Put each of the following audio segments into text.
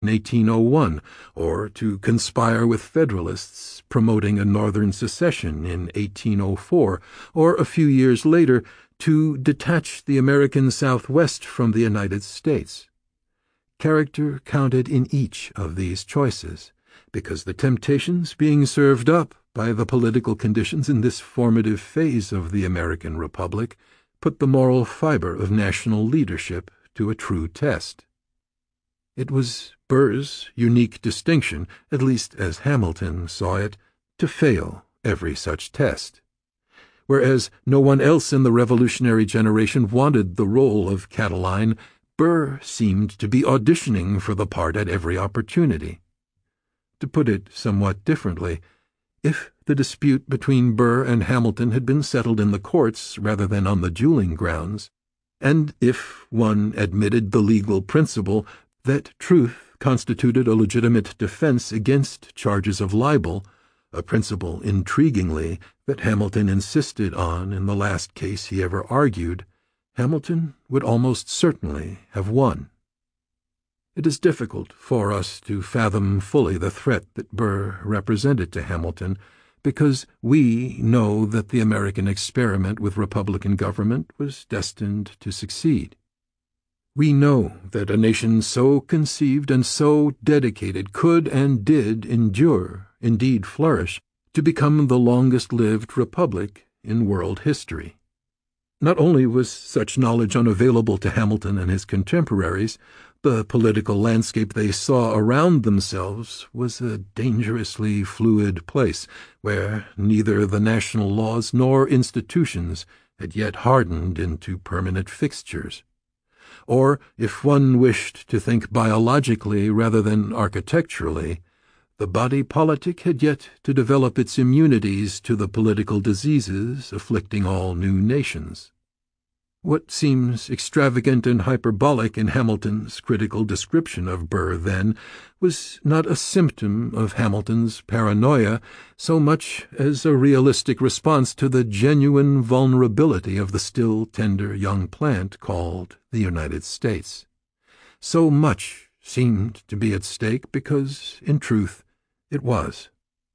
in 1801, or to conspire with Federalists promoting a Northern secession in 1804, or a few years later to detach the American Southwest from the United States. Character counted in each of these choices, because the temptations being served up by the political conditions in this formative phase of the American Republic put the moral fiber of national leadership to a true test. It was Burr's unique distinction, at least as Hamilton saw it, to fail every such test. Whereas no one else in the revolutionary generation wanted the role of Catiline, Burr seemed to be auditioning for the part at every opportunity. To put it somewhat differently, if the dispute between Burr and Hamilton had been settled in the courts rather than on the dueling grounds, and if one admitted the legal principle that truth constituted a legitimate defense against charges of libel, a principle, intriguingly, that Hamilton insisted on in the last case he ever argued, Hamilton would almost certainly have won. It is difficult for us to fathom fully the threat that Burr represented to Hamilton, because we know that the American experiment with Republican government was destined to succeed. We know that a nation so conceived and so dedicated could and did endure, indeed flourish, to become the longest-lived republic in world history. Not only was such knowledge unavailable to Hamilton and his contemporaries, the political landscape they saw around themselves was a dangerously fluid place, where neither the national laws nor institutions had yet hardened into permanent fixtures. Or, if one wished to think biologically rather than architecturally, the body politic had yet to develop its immunities to the political diseases afflicting all new nations. What seems extravagant and hyperbolic in Hamilton's critical description of Burr then was not a symptom of Hamilton's paranoia so much as a realistic response to the genuine vulnerability of the still tender young plant called the United States. So much seemed to be at stake because, in truth, it was.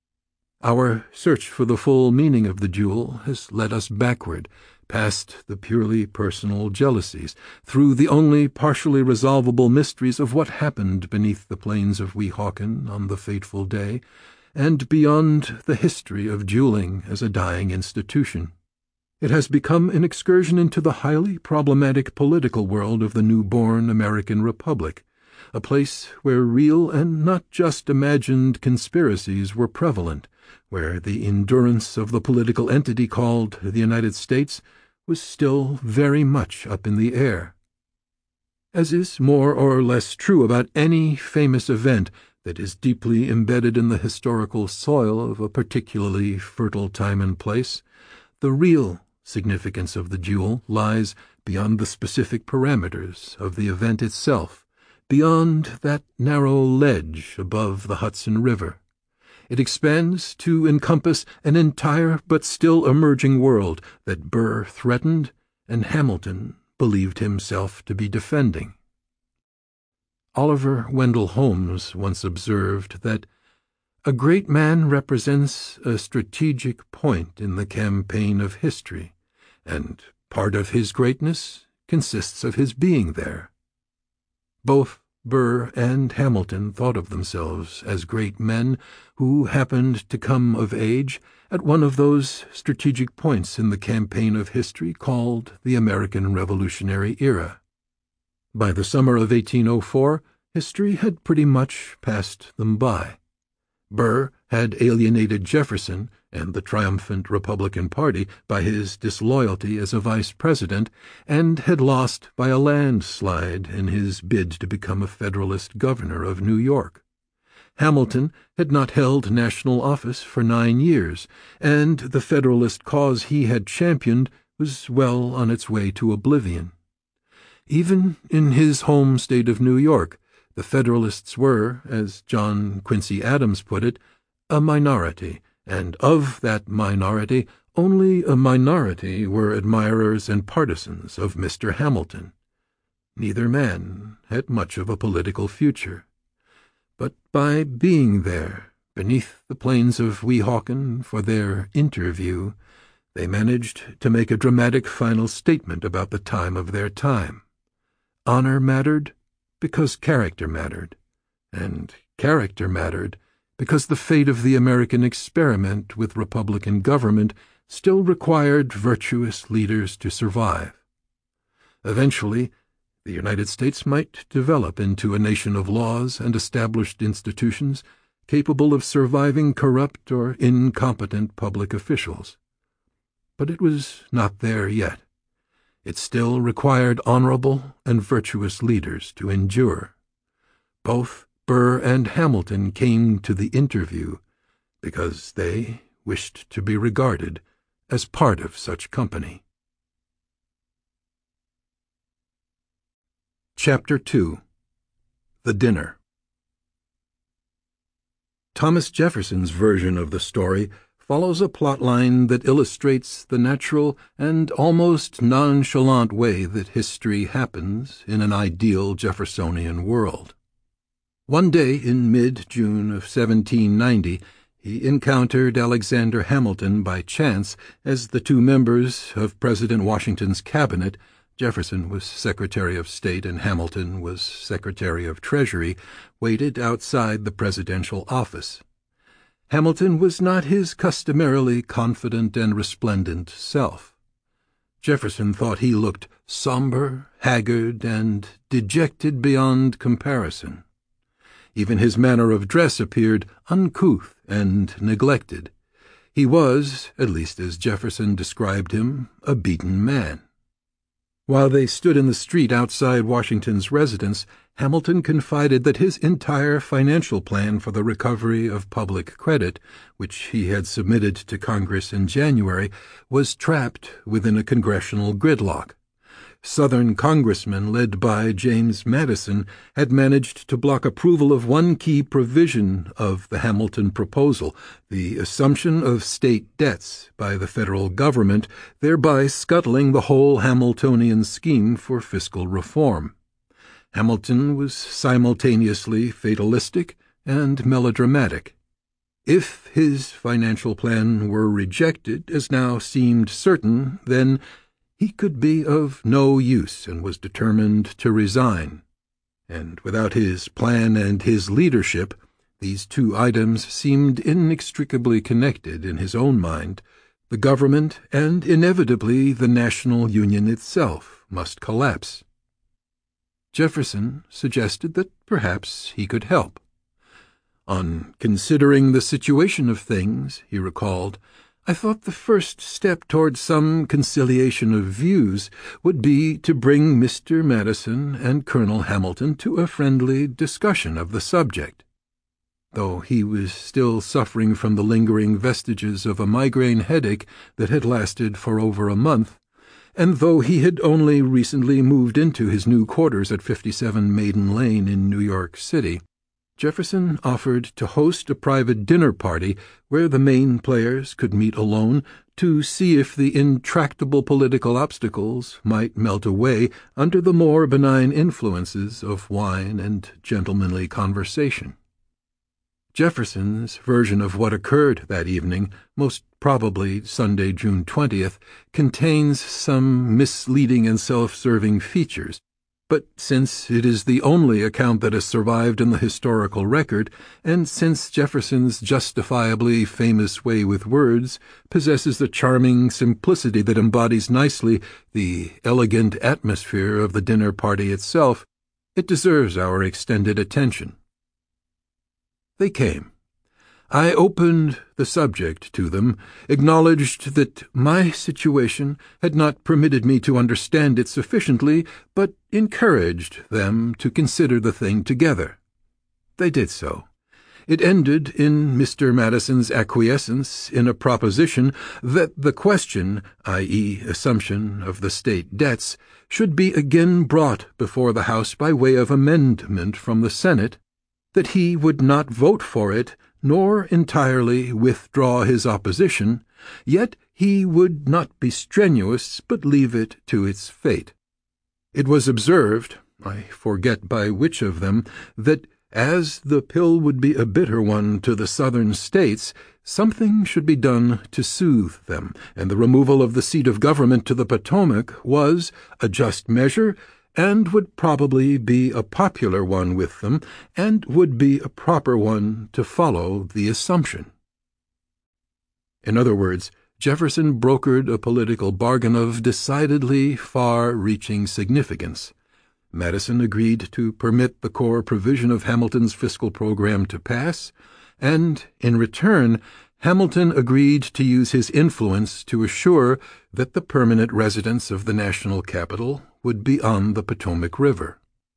Our search for the full meaning of the duel has led us backward, past the purely personal jealousies, through the only partially resolvable mysteries of what happened beneath the plains of Weehawken on the fateful day, and beyond the history of dueling as a dying institution. It has become an excursion into the highly problematic political world of the newborn American Republic, a place where real and not just imagined conspiracies were prevalent, where the endurance of the political entity called the United States was still very much up in the air. As is more or less true about any famous event that is deeply embedded in the historical soil of a particularly fertile time and place, the real significance of the duel lies beyond the specific parameters of the event itself, beyond that narrow ledge above the Hudson River. It expands to encompass an entire but still emerging world that Burr threatened and Hamilton believed himself to be defending. Oliver Wendell Holmes once observed that a great man represents a strategic point in the campaign of history, and part of his greatness consists of his being there. Both Burr and Hamilton thought of themselves as great men who happened to come of age at one of those strategic points in the campaign of history called the American Revolutionary Era. By the summer of 1804, history had pretty much passed them by. Burr had alienated Jefferson and the triumphant Republican Party by his disloyalty as a vice president, and had lost by a landslide in his bid to become a Federalist governor of New York. Hamilton had not held national office for 9 years, and the Federalist cause he had championed was well on its way to oblivion. Even in his home state of New York, the Federalists were, as John Quincy Adams put it, a minority, and of that minority only a minority were admirers and partisans of Mr. Hamilton. Neither man had much of a political future. but by being there, beneath the plains of Weehawken, for their interview, they managed to make a dramatic final statement about the time of their time. Honor mattered because character mattered, and character mattered because the fate of the American experiment with Republican government still required virtuous leaders to survive. Eventually, the United States might develop into a nation of laws and established institutions capable of surviving corrupt or incompetent public officials. But it was not there yet. It still required honorable and virtuous leaders to endure. Both Burr and Hamilton came to the interview because they wished to be regarded as part of such company. Chapter 2. The Dinner. Thomas Jefferson's version of the story follows a plotline that illustrates the natural and almost nonchalant way that history happens in an ideal Jeffersonian world. One day in mid-June of 1790, he encountered Alexander Hamilton by chance as the two members of President Washington's cabinet, Jefferson was Secretary of State and Hamilton was Secretary of Treasury, waited outside the presidential office. Hamilton was not his customarily confident and resplendent self. Jefferson thought he looked somber, haggard, and dejected beyond comparison. Even his manner of dress appeared uncouth and neglected. He was, at least as Jefferson described him, a beaten man. While they stood in the street outside Washington's residence, Hamilton confided that his entire financial plan for the recovery of public credit, which he had submitted to Congress in January, was trapped within a congressional gridlock. Southern congressmen led by James Madison had managed to block approval of one key provision of the Hamilton proposal, the assumption of state debts by the federal government, thereby scuttling the whole Hamiltonian scheme for fiscal reform. Hamilton was simultaneously fatalistic and melodramatic. If his financial plan were rejected, as now seemed certain, then he could be of no use and was determined to resign. And without his plan and his leadership, these two items seemed inextricably connected in his own mind. The government and inevitably the national union itself must collapse. Jefferson suggested that perhaps he could help. On considering the situation of things, he recalled, I thought the first step toward some conciliation of views would be to bring Mr. Madison and Colonel Hamilton to a friendly discussion of the subject. Though he was still suffering from the lingering vestiges of a migraine headache that had lasted for over a month, and though he had only recently moved into his new quarters at 57 Maiden Lane in New York City, Jefferson offered to host a private dinner party where the main players could meet alone to see if the intractable political obstacles might melt away under the more benign influences of wine and gentlemanly conversation. Jefferson's version of what occurred that evening, most probably Sunday, June 20th, contains some misleading and self-serving features. But since it is the only account that has survived in the historical record, and since Jefferson's justifiably famous way with words possesses a charming simplicity that embodies nicely the elegant atmosphere of the dinner party itself, it deserves our extended attention. They came. I opened the subject to them, acknowledged that my situation had not permitted me to understand it sufficiently, but encouraged them to consider the thing together. They did so. It ended in Mr. Madison's acquiescence in a proposition that the question, i.e., assumption of the state debts, should be again brought before the House by way of amendment from the Senate, that he would not vote for it, nor entirely withdraw his opposition, yet he would not be strenuous, but leave it to its fate. It was observed, I forget by which of them, that As the pill would be a bitter one to the Southern states, something should be done to soothe them, and the removal of the seat of government to the Potomac was a just measure, and would probably be a popular one with them, and would be a proper one to follow the assumption. In other words, Jefferson brokered a political bargain of decidedly far-reaching significance. Madison agreed to permit the core provision of Hamilton's fiscal program to pass, and, in return, Hamilton agreed to use his influence to assure that the permanent residence of the national capital would be on the Potomac River.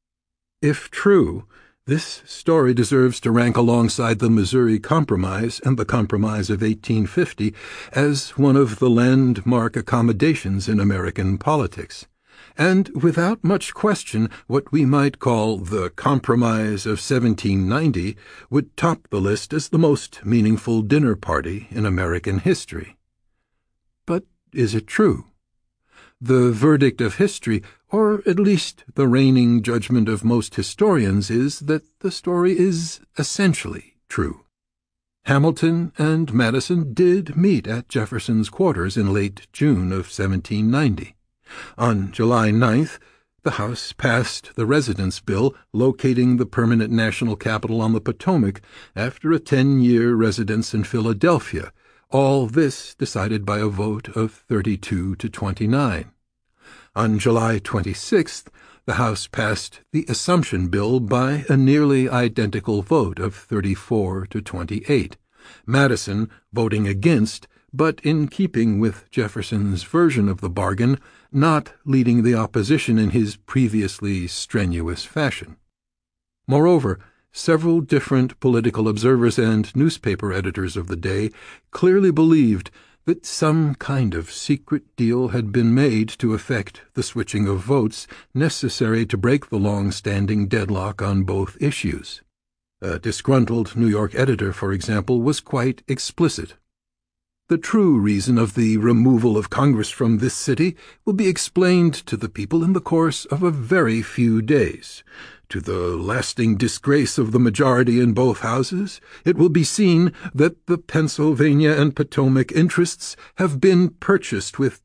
If true, this story deserves to rank alongside the Missouri Compromise and the Compromise of 1850 as one of the landmark accommodations in American politics, and without much question what we might call the Compromise of 1790 would top the list as the most meaningful dinner party in American history. But is it true? The verdict of history, or at least the reigning judgment of most historians, is that the story is essentially true. Hamilton and Madison did meet at Jefferson's quarters in late June of 1790. On July 9th, the House passed the Residence Bill locating the permanent national capital on the Potomac after a 10-year residence in Philadelphia, all this decided by a vote of 32 to 29. On July 26th, the House passed the Assumption Bill by a nearly identical vote of 34 to 28, Madison voting against, but in keeping with Jefferson's version of the bargain, not leading the opposition in his previously strenuous fashion. Moreover, several different political observers and newspaper editors of the day clearly believed that some kind of secret deal had been made to effect the switching of votes necessary to break the long-standing deadlock on both issues. A disgruntled New York editor, for example, was quite explicit. The true reason of the removal of Congress from this city will be explained to the people in the course of a very few days. To the lasting disgrace of the majority in both houses, it will be seen that the Pennsylvania and Potomac interests have been purchased with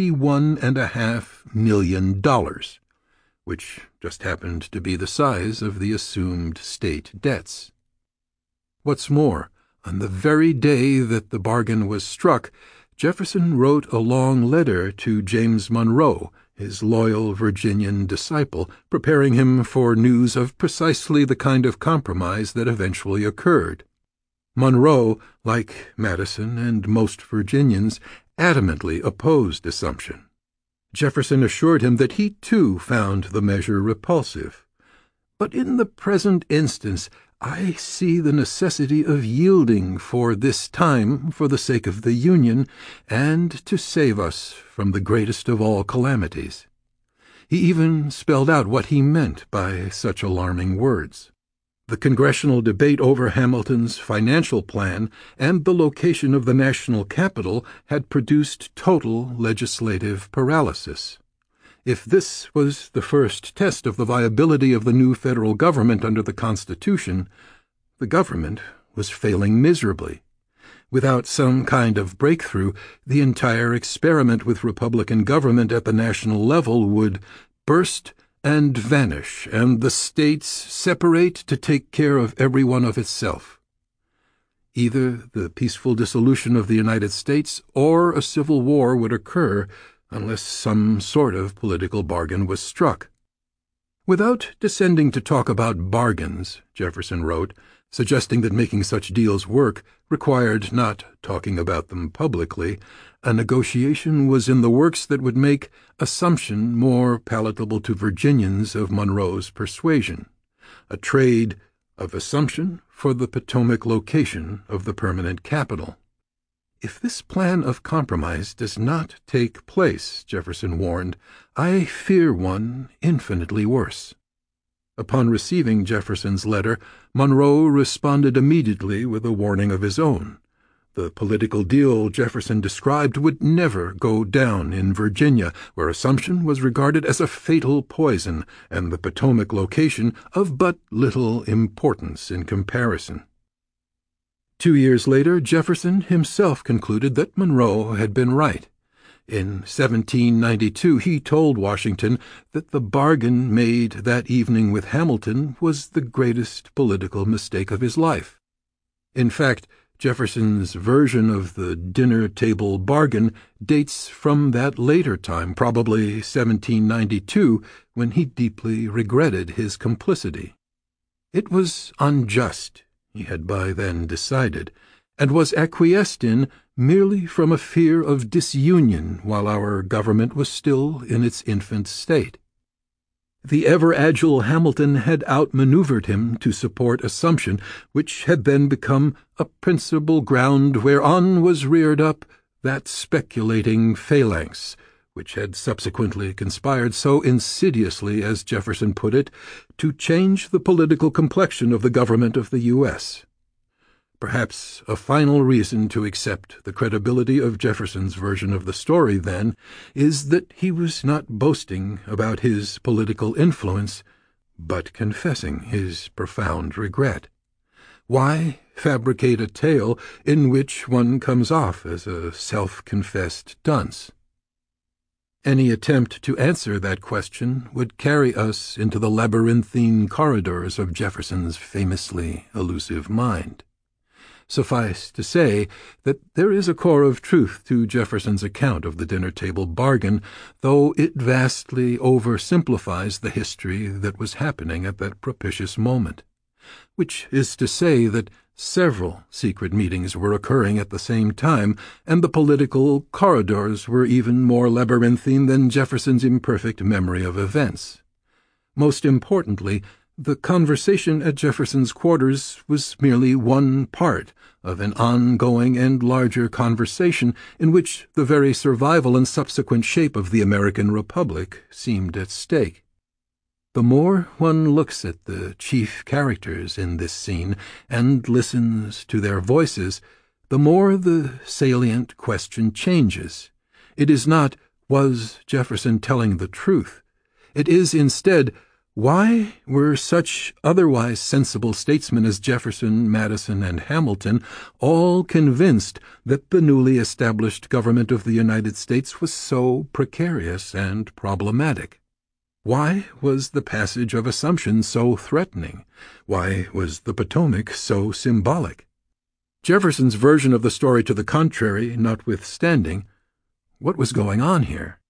$21.5 million, which just happened to be the size of the assumed state debts. What's more, on the very day that the bargain was struck, Jefferson wrote a long letter to James Monroe, his loyal Virginian disciple, preparing him for news of precisely the kind of compromise that eventually occurred. Monroe, like Madison and most Virginians, adamantly opposed assumption. Jefferson assured him that he too found the measure repulsive. But in the present instance, I see the necessity of yielding for this time for the sake of the Union and to save us from the greatest of all calamities. He even spelled out what he meant by such alarming words. The congressional debate over Hamilton's financial plan and the location of the national capital had produced total legislative paralysis. If this was the first test of the viability of the new federal government under the Constitution, the government was failing miserably. Without some kind of breakthrough, the entire experiment with Republican government at the national level would burst and vanish, and the states separate to take care of every one of itself. Either the peaceful dissolution of the United States or a civil war would occur unless some sort of political bargain was struck. Without descending to talk about bargains, Jefferson wrote, suggesting that making such deals work required not talking about them publicly, a negotiation was in the works that would make assumption more palatable to Virginians of Monroe's persuasion, a trade of assumption for the Potomac location of the permanent capital. If this plan of compromise does not take place, Jefferson warned, I fear one infinitely worse. Upon receiving Jefferson's letter, Monroe responded immediately with a warning of his own. The political deal Jefferson described would never go down in Virginia, where Assumption was regarded as a fatal poison, and the Potomac location of but little importance in comparison. 2 years later, Jefferson himself concluded that Monroe had been right. In 1792, he told Washington that the bargain made that evening with Hamilton was the greatest political mistake of his life. In fact, Jefferson's version of the dinner-table bargain dates from that later time, probably 1792, when he deeply regretted his complicity. It was unjust, he had by then decided, and was acquiesced in merely from a fear of disunion while our government was still in its infant state. The ever-agile Hamilton had outmaneuvered him to support Assumption, which had then become a principal ground whereon was reared up that speculating phalanx, which had subsequently conspired so insidiously, as Jefferson put it, to change the political complexion of the government of the U.S. Perhaps a final reason to accept the credibility of Jefferson's version of the story, then, is that he was not boasting about his political influence, but confessing his profound regret. Why fabricate a tale in which one comes off as a self-confessed dunce? Any attempt to answer that question would carry us into the labyrinthine corridors of Jefferson's famously elusive mind. Suffice to say that there is a core of truth to Jefferson's account of the dinner-table bargain, though it vastly oversimplifies the history that was happening at that propitious moment, which is to say that several secret meetings were occurring at the same time, and the political corridors were even more labyrinthine than Jefferson's imperfect memory of events. Most importantly, the conversation at Jefferson's quarters was merely one part of an ongoing and larger conversation in which the very survival and subsequent shape of the American Republic seemed at stake. The more one looks at the chief characters in this scene and listens to their voices, the more the salient question changes. It is not, was Jefferson telling the truth? It is instead, why were such otherwise sensible statesmen as Jefferson, Madison, and Hamilton all convinced that the newly established government of the United States was so precarious and problematic? Why was the passage of Assumption so threatening? Why was the Potomac so symbolic? Jefferson's version of the story to the contrary notwithstanding, what was going on here?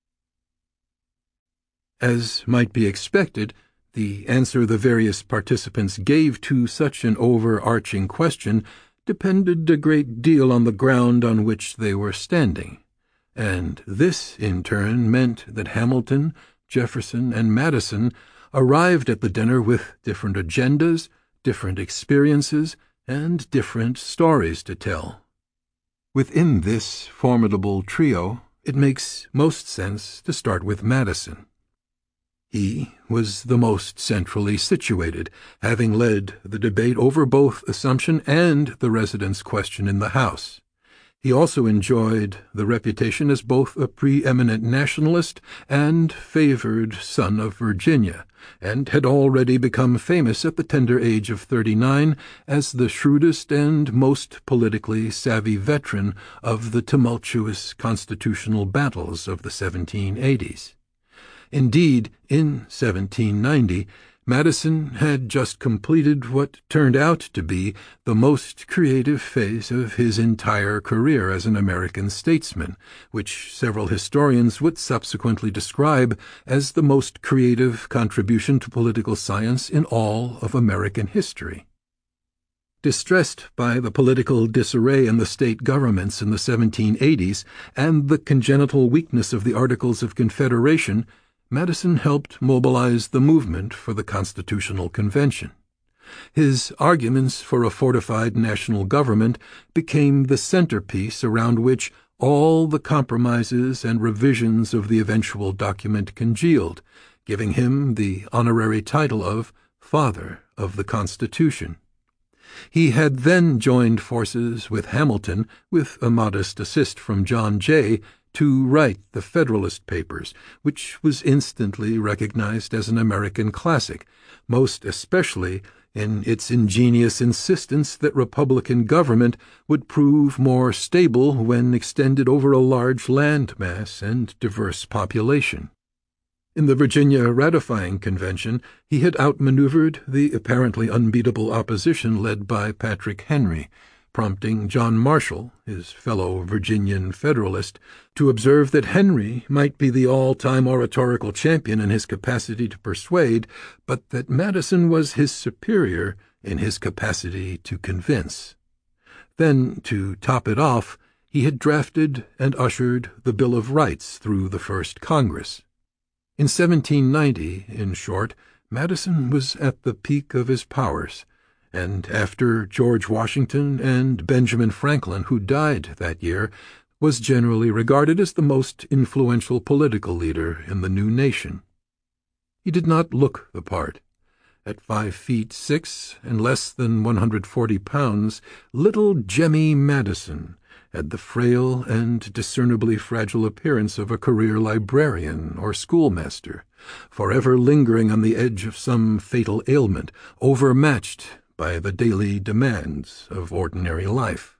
As might be expected, the answer the various participants gave to such an overarching question depended a great deal on the ground on which they were standing, and this, in turn, meant that Hamilton, Jefferson, and Madison arrived at the dinner with different agendas, different experiences, and different stories to tell. Within this formidable trio, it makes most sense to start with Madison. He was the most centrally situated, having led the debate over both Assumption and the residence question in the House. He also enjoyed the reputation as both a preeminent nationalist and favored son of Virginia, and had already become famous at the tender age of 39 as the shrewdest and most politically savvy veteran of the tumultuous constitutional battles of the 1780s. Indeed, in 1790, Madison had just completed what turned out to be the most creative phase of his entire career as an American statesman, which several historians would subsequently describe as the most creative contribution to political science in all of American history. Distressed by the political disarray in the state governments in the 1780s and the congenital weakness of the Articles of Confederation, Madison helped mobilize the movement for the Constitutional Convention. His arguments for a fortified national government became the centerpiece around which all the compromises and revisions of the eventual document congealed, giving him the honorary title of Father of the Constitution. He had then joined forces with Hamilton, with a modest assist from John Jay, to write the Federalist Papers, which was instantly recognized as an American classic, most especially in its ingenious insistence that Republican government would prove more stable when extended over a large land mass and diverse population. In the Virginia ratifying convention, he had outmaneuvered the apparently unbeatable opposition led by Patrick Henry, prompting John Marshall, his fellow Virginian Federalist, to observe that Henry might be the all-time oratorical champion in his capacity to persuade, but that Madison was his superior in his capacity to convince. Then, to top it off, he had drafted and ushered the Bill of Rights through the first Congress. In 1790, in short, Madison was at the peak of his powers, and after George Washington and Benjamin Franklin, who died that year, was generally regarded as the most influential political leader in the new nation. He did not look the part. At 5'6" and less than 140 pounds, little Jemmy Madison had the frail and discernibly fragile appearance of a career librarian or schoolmaster, forever lingering on the edge of some fatal ailment, overmatched by the daily demands of ordinary life.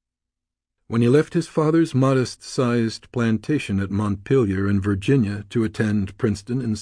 When he left his father's modest-sized plantation at Montpelier in Virginia to attend Princeton in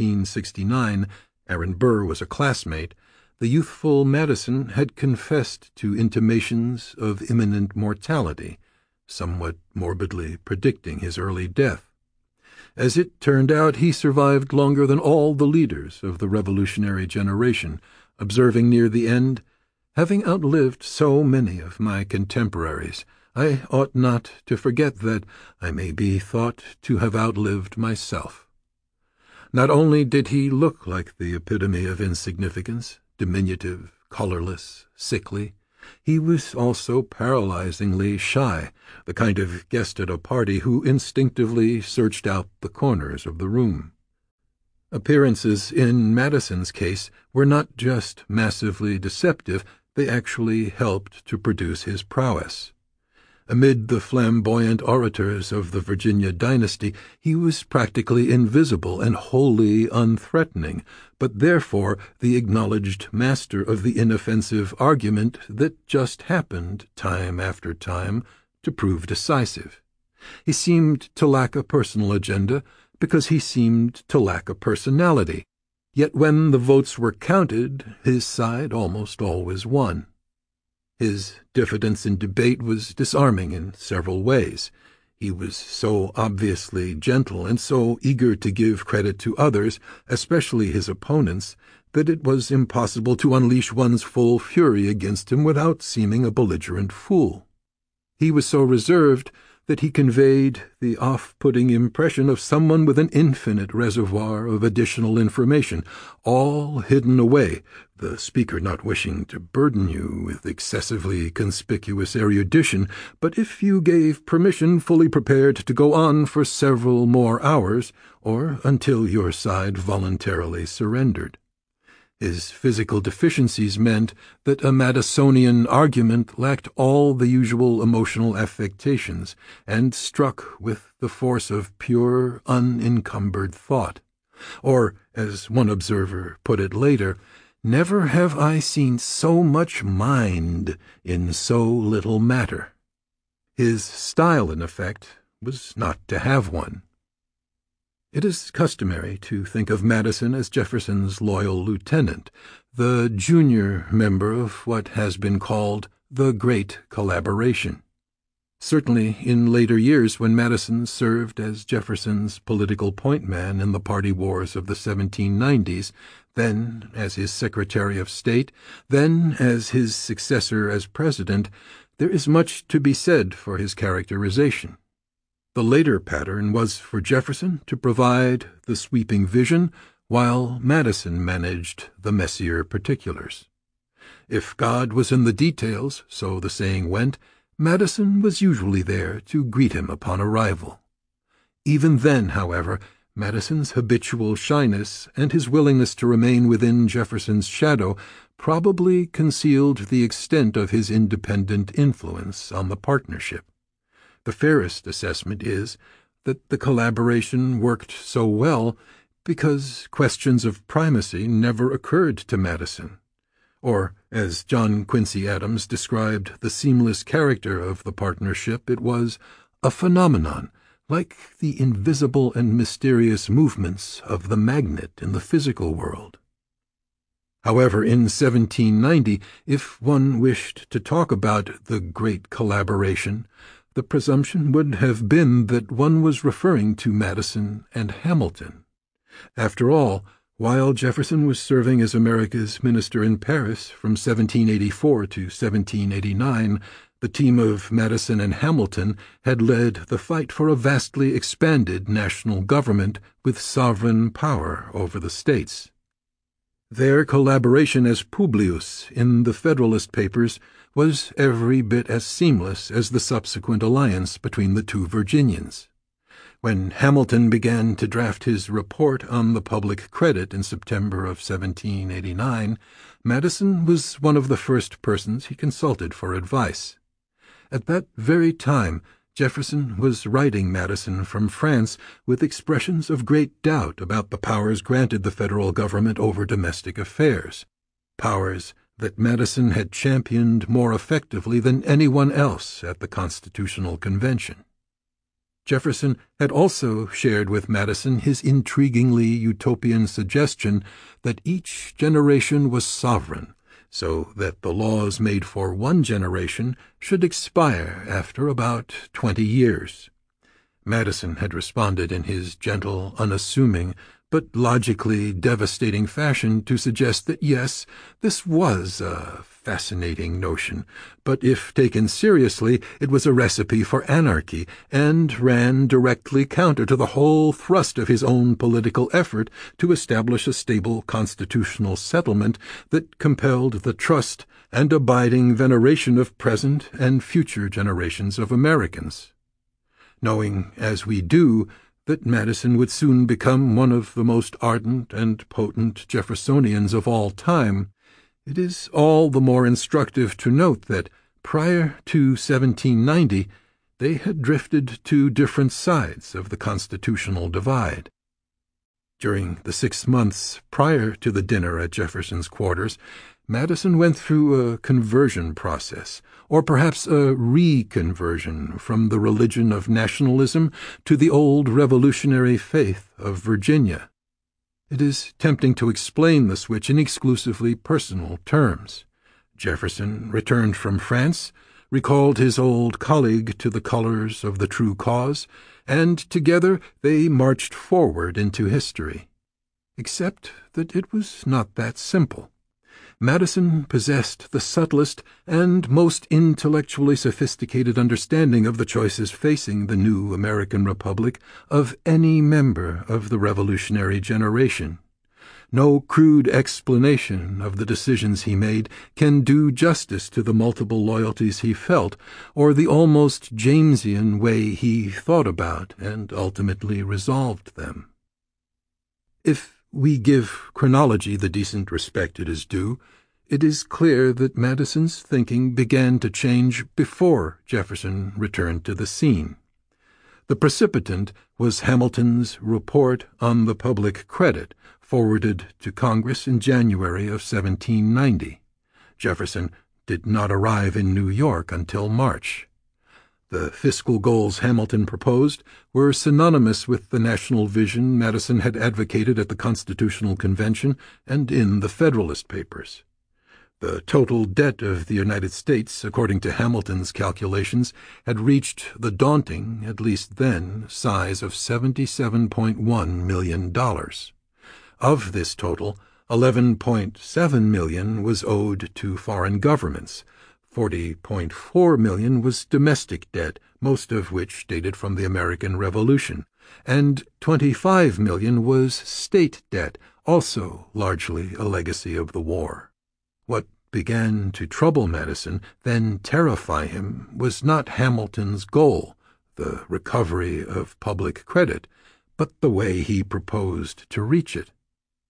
1769, Aaron Burr was a classmate, the youthful Madison had confessed to intimations of imminent mortality, somewhat morbidly predicting his early death. As it turned out, he survived longer than all the leaders of the revolutionary generation, observing near the end, "Having outlived so many of my contemporaries, I ought not to forget that I may be thought to have outlived myself." Not only did he look like the epitome of insignificance, diminutive, colorless, sickly, he was also paralyzingly shy, the kind of guest at a party who instinctively searched out the corners of the room. Appearances in Madison's case were not just massively deceptive, they actually helped to produce his prowess. Amid the flamboyant orators of the Virginia dynasty, he was practically invisible and wholly unthreatening, but therefore the acknowledged master of the inoffensive argument that just happened, time after time, to prove decisive. He seemed to lack a personal agenda because he seemed to lack a personality, yet when the votes were counted, his side almost always won. His diffidence in debate was disarming in several ways. He was so obviously gentle and so eager to give credit to others, especially his opponents, that it was impossible to unleash one's full fury against him without seeming a belligerent fool. He was so reserved that he conveyed the off-putting impression of someone with an infinite reservoir of additional information, all hidden away, the speaker not wishing to burden you with excessively conspicuous erudition, but if you gave permission, fully prepared to go on for several more hours, or until your side voluntarily surrendered. His physical deficiencies meant that a Madisonian argument lacked all the usual emotional affectations and struck with the force of pure, unencumbered thought. Or, as one observer put it later, "Never have I seen so much mind in so little matter." His style, in effect, was not to have one. It is customary to think of Madison as Jefferson's loyal lieutenant, the junior member of what has been called the Great Collaboration. Certainly in later years, when Madison served as Jefferson's political point man in the party wars of the 1790s, then as his Secretary of State, then as his successor as president, there is much to be said for his characterization. The later pattern was for Jefferson to provide the sweeping vision, while Madison managed the messier particulars. If God was in the details, so the saying went, Madison was usually there to greet him upon arrival. Even then, however, Madison's habitual shyness and his willingness to remain within Jefferson's shadow probably concealed the extent of his independent influence on the partnership. The fairest assessment is that the collaboration worked so well because questions of primacy never occurred to Madison. Or, as John Quincy Adams described the seamless character of the partnership, it was a phenomenon, like the invisible and mysterious movements of the magnet in the physical world. However, in 1790, if one wished to talk about the great collaboration, the presumption would have been that one was referring to Madison and Hamilton. After all, while Jefferson was serving as America's minister in Paris from 1784 to 1789, the team of Madison and Hamilton had led the fight for a vastly expanded national government with sovereign power over the states. Their collaboration as Publius in the Federalist Papers was every bit as seamless as the subsequent alliance between the two Virginians. When Hamilton began to draft his report on the public credit in September of 1789, Madison was one of the first persons he consulted for advice. At that very time, Jefferson was writing Madison from France with expressions of great doubt about the powers granted the federal government over domestic affairs, powers that Madison had championed more effectively than anyone else at the Constitutional Convention. Jefferson had also shared with Madison his intriguingly utopian suggestion that each generation was sovereign, so that the laws made for one generation should expire after about 20 years. Madison had responded in his gentle, unassuming, but logically devastating fashion to suggest that yes, this was a fascinating notion, but if taken seriously, it was a recipe for anarchy, and ran directly counter to the whole thrust of his own political effort to establish a stable constitutional settlement that compelled the trust and abiding veneration of present and future generations of Americans. Knowing, as we do, that Madison would soon become one of the most ardent and potent Jeffersonians of all time, it is all the more instructive to note that, prior to 1790, they had drifted to different sides of the constitutional divide. During the 6 months prior to the dinner at Jefferson's quarters, Madison went through a conversion process, or perhaps a reconversion from the religion of nationalism to the old revolutionary faith of Virginia. It is tempting to explain the switch in exclusively personal terms. Jefferson returned from France, recalled his old colleague to the colors of the true cause, and together they marched forward into history. Except that it was not that simple. Madison possessed the subtlest and most intellectually sophisticated understanding of the choices facing the new American Republic of any member of the revolutionary generation. No crude explanation of the decisions he made can do justice to the multiple loyalties he felt, or the almost Jamesian way he thought about and ultimately resolved them. If we give chronology the decent respect it is due, it is clear that Madison's thinking began to change before Jefferson returned to the scene. The precipitant was Hamilton's report on the public credit, forwarded to Congress in January of 1790. Jefferson did not arrive in New York until March. The fiscal goals Hamilton proposed were synonymous with the national vision Madison had advocated at the Constitutional Convention and in the Federalist Papers. The total debt of the United States, according to Hamilton's calculations, had reached the daunting, at least then, size of $77.1 million. Of this total, $11.7 million was owed to foreign governments, $40.4 million was domestic debt, most of which dated from the American Revolution, and $25 million was state debt, also largely a legacy of the war. What began to trouble Madison, then terrify him, was not Hamilton's goal, the recovery of public credit, but the way he proposed to reach it.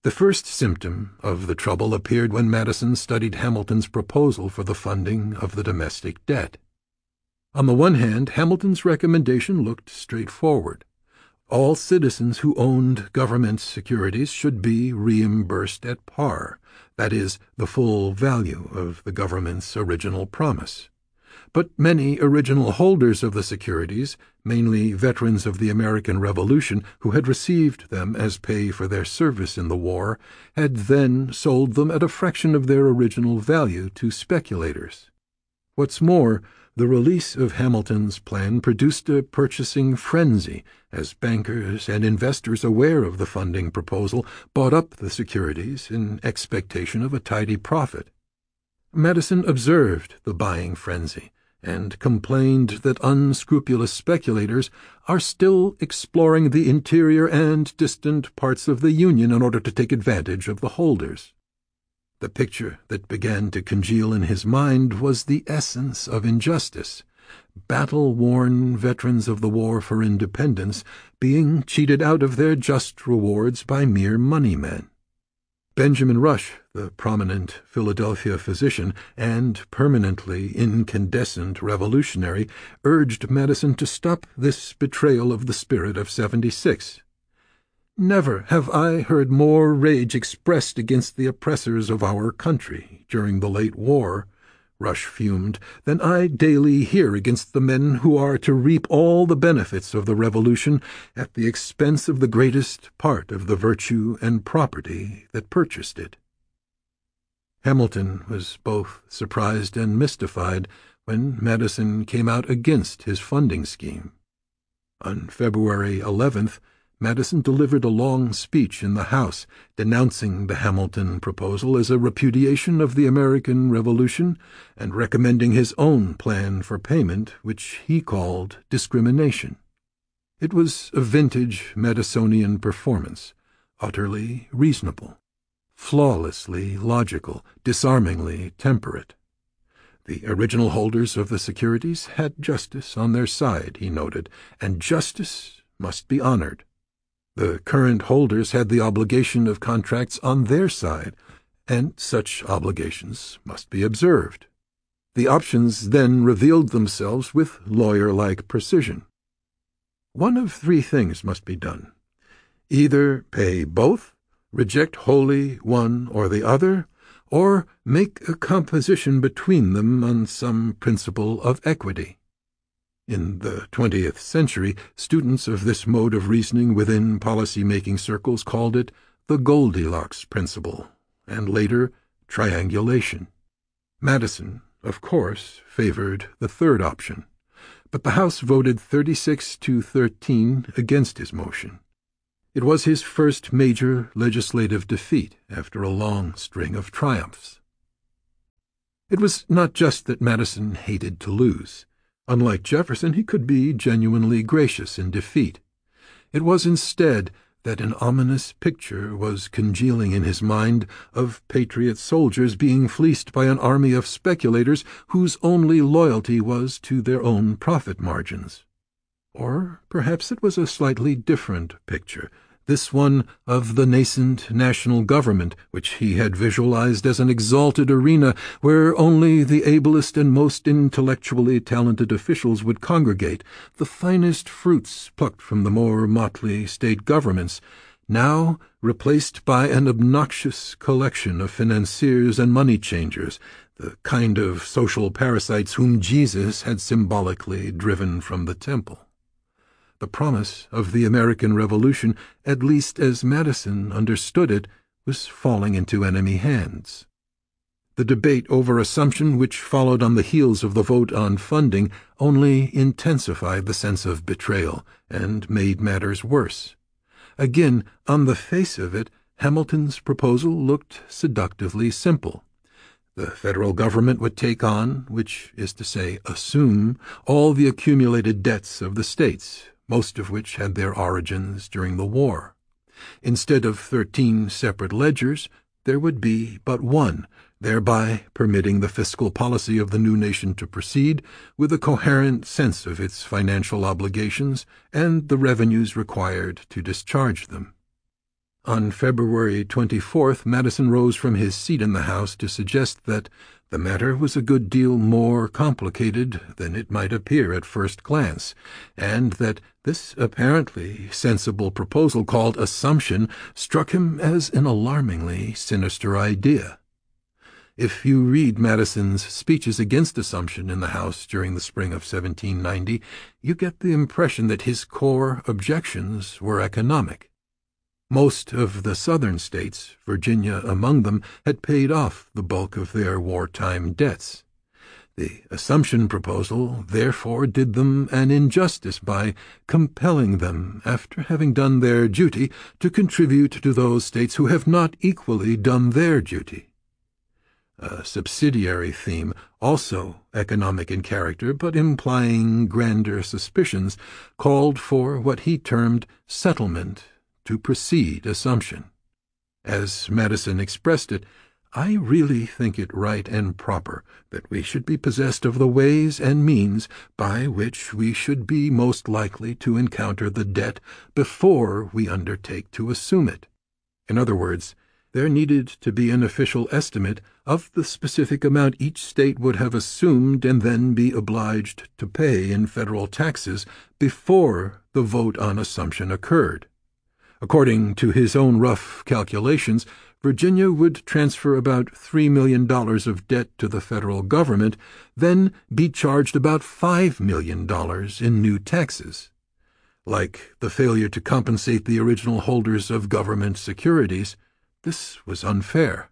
The first symptom of the trouble appeared when Madison studied Hamilton's proposal for the funding of the domestic debt. On the one hand, Hamilton's recommendation looked straightforward. All citizens who owned government securities should be reimbursed at par, that is, the full value of the government's original promise. But many original holders of the securities, mainly veterans of the American Revolution who had received them as pay for their service in the war, had then sold them at a fraction of their original value to speculators. What's more, the release of Hamilton's plan produced a purchasing frenzy, as bankers and investors aware of the funding proposal bought up the securities in expectation of a tidy profit. Madison observed the buying frenzy and complained that unscrupulous speculators are still exploring the interior and distant parts of the Union in order to take advantage of the holders. The picture that began to congeal in his mind was the essence of injustice: battle-worn veterans of the War for Independence being cheated out of their just rewards by mere moneymen. Benjamin Rush, the prominent Philadelphia physician and permanently incandescent revolutionary, urged Madison to stop this betrayal of the spirit of '76. "Never have I heard more rage expressed against the oppressors of our country during the late war," Rush fumed, "than I daily hear against the men who are to reap all the benefits of the Revolution at the expense of the greatest part of the virtue and property that purchased it." Hamilton was both surprised and mystified when Madison came out against his funding scheme. On February 11th, Madison delivered a long speech in the House denouncing the Hamilton proposal as a repudiation of the American Revolution and recommending his own plan for payment, which he called discrimination. It was a vintage Madisonian performance, utterly reasonable, flawlessly logical, disarmingly temperate. The original holders of the securities had justice on their side, he noted, and justice must be honored. The current holders had the obligation of contracts on their side, and such obligations must be observed. The options then revealed themselves with lawyer-like precision. One of three things must be done: either pay both, reject wholly one or the other, or make a composition between them on some principle of equity. In the 20th century, students of this mode of reasoning within policy-making circles called it the Goldilocks principle, and later triangulation. Madison, of course, favored the third option, but the House voted 36-13 against his motion. It was his first major legislative defeat after a long string of triumphs. It was not just that Madison hated to lose. Unlike Jefferson, he could be genuinely gracious in defeat. It was instead that an ominous picture was congealing in his mind of patriot soldiers being fleeced by an army of speculators whose only loyalty was to their own profit margins. Or perhaps it was a slightly different picture, this one of the nascent national government, which he had visualized as an exalted arena where only the ablest and most intellectually talented officials would congregate, the finest fruits plucked from the more motley state governments, now replaced by an obnoxious collection of financiers and money changers, the kind of social parasites whom Jesus had symbolically driven from the temple. The promise of the American Revolution, at least as Madison understood it, was falling into enemy hands. The debate over assumption which followed on the heels of the vote on funding only intensified the sense of betrayal and made matters worse. Again, on the face of it, Hamilton's proposal looked seductively simple. The federal government would take on, which is to say assume, all the accumulated debts of the states, most of which had their origins during the war. Instead of 13 separate ledgers, there would be but one, thereby permitting the fiscal policy of the new nation to proceed with a coherent sense of its financial obligations and the revenues required to discharge them. On February 24th, Madison rose from his seat in the House to suggest that the matter was a good deal more complicated than it might appear at first glance, and that this apparently sensible proposal called assumption struck him as an alarmingly sinister idea. If you read Madison's speeches against assumption in the House during the spring of 1790, you get the impression that his core objections were economic. Most of the Southern states, Virginia among them, had paid off the bulk of their wartime debts. The assumption proposal, therefore, did them an injustice by compelling them, after having done their duty, to contribute to those states who have not equally done their duty. A subsidiary theme, also economic in character, but implying grander suspicions, called for what he termed settlement to precede assumption. As Madison expressed it, "I really think it right and proper that we should be possessed of the ways and means by which we should be most likely to encounter the debt before we undertake to assume it." In other words, there needed to be an official estimate of the specific amount each state would have assumed and then be obliged to pay in federal taxes before the vote on assumption occurred. According to his own rough calculations, Virginia would transfer about $3 million of debt to the federal government, then be charged about $5 million in new taxes. Like the failure to compensate the original holders of government securities, this was unfair.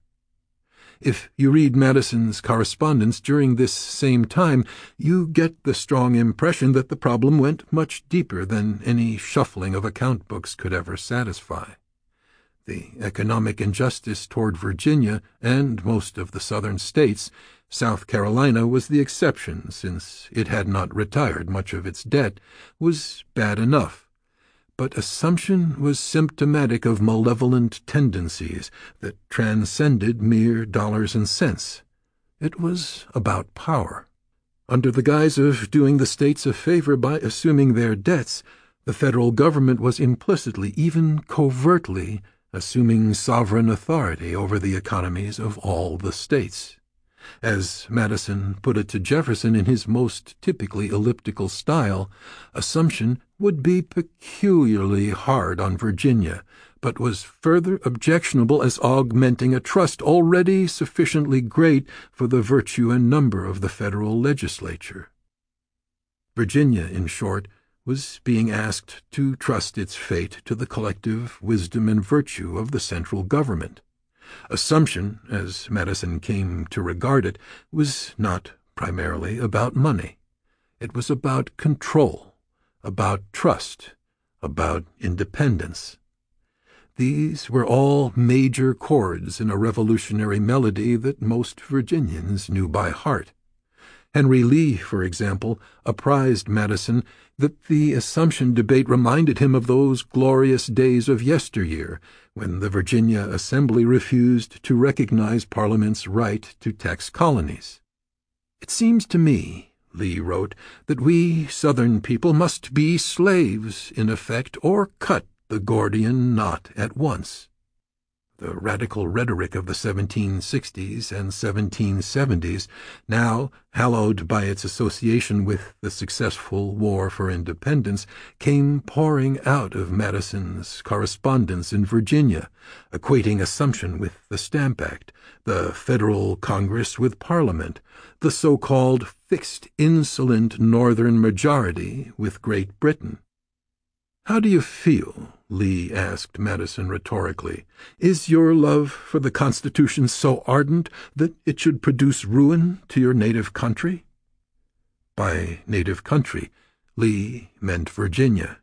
If you read Madison's correspondence during this same time, you get the strong impression that the problem went much deeper than any shuffling of account books could ever satisfy. The economic injustice toward Virginia and most of the Southern states, South Carolina was the exception since it had not retired much of its debt, was bad enough. But assumption was symptomatic of malevolent tendencies that transcended mere dollars and cents. It was about power. Under the guise of doing the states a favor by assuming their debts, the federal government was implicitly, even covertly, assuming sovereign authority over the economies of all the states. As Madison put it to Jefferson in his most typically elliptical style, assumption would be peculiarly hard on Virginia, but was further objectionable as augmenting a trust already sufficiently great for the virtue and number of the federal legislature. Virginia, in short, was being asked to trust its fate to the collective wisdom and virtue of the central government. Assumption, as Madison came to regard it, was not primarily about money. It was about control, about trust, about independence. These were all major chords in a revolutionary melody that most Virginians knew by heart. Henry Lee, for example, apprised Madison that the assumption debate reminded him of those glorious days of yesteryear, when the Virginia Assembly refused to recognize Parliament's right to tax colonies. "It seems to me," Lee wrote, "that we Southern people must be slaves, in effect, or cut the Gordian knot at once." The radical rhetoric of the 1760s and 1770s, now hallowed by its association with the successful War for Independence, came pouring out of Madison's correspondence in Virginia, equating assumption with the Stamp Act, the Federal Congress with Parliament, the so-called fixed insolent Northern majority with Great Britain. "How do you feel?" Lee asked Madison rhetorically. "Is your love for the Constitution so ardent that it should produce ruin to your native country?" By native country, Lee meant Virginia.